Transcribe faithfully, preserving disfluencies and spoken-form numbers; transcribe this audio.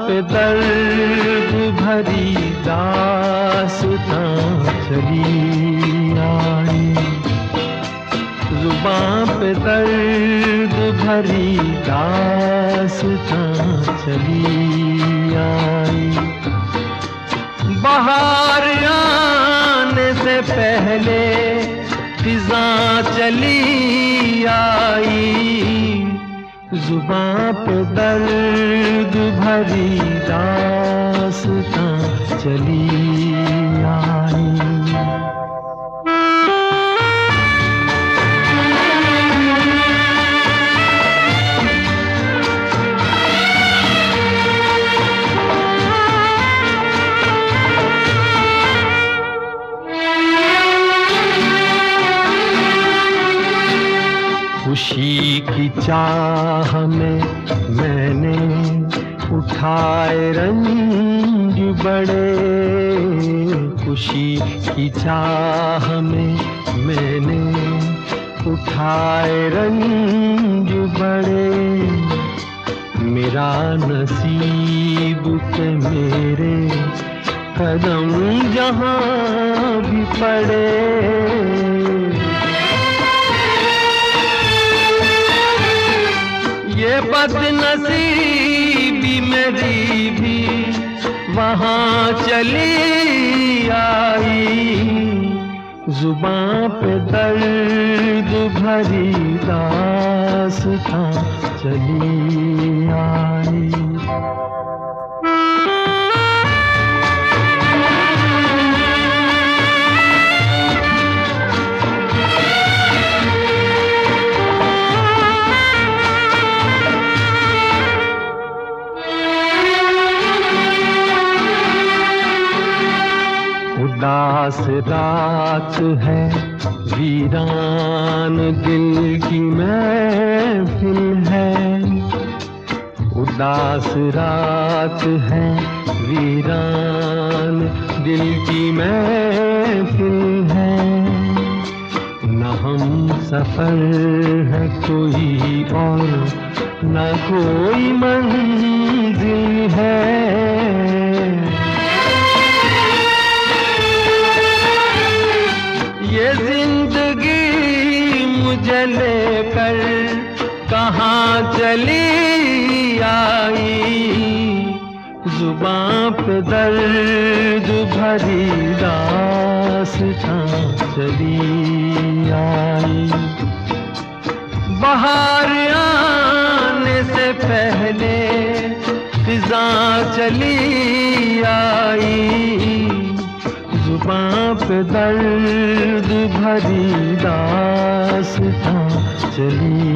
पे दर्द भरी दास्तां चली आई, जुबां पे दर्द भरी दास्तां चली आई। बहार आने से पहले फिज़ां चली आई, जुबां पे दर्द भरी दास्तां चली आई। खुशी की चाह में मैंने उठाए रंज बड़े, खुशी की चाह में मैंने उठाए रंज बड़े। मेरा नसीब के मेरे कदम जहाँ भी पड़े, ये बदनसीबी मेरी भी वहाँ चली आई, जुबां पे दर्द भरी दास्तां चली आई। उदास रात है वीरान दिल की महफिल है, उदास रात है वीरान दिल की महफिल है। न हम सफर है कोई और न कोई मंजिल है, ये जिंदगी मुझे लेकर कहाँ चली आई, जुबां पे दर्द भरी दास्तां चली आई। बहार आने से पहले फिज़ां चली आई, जुबां पे दर्द भरी दास्तां चली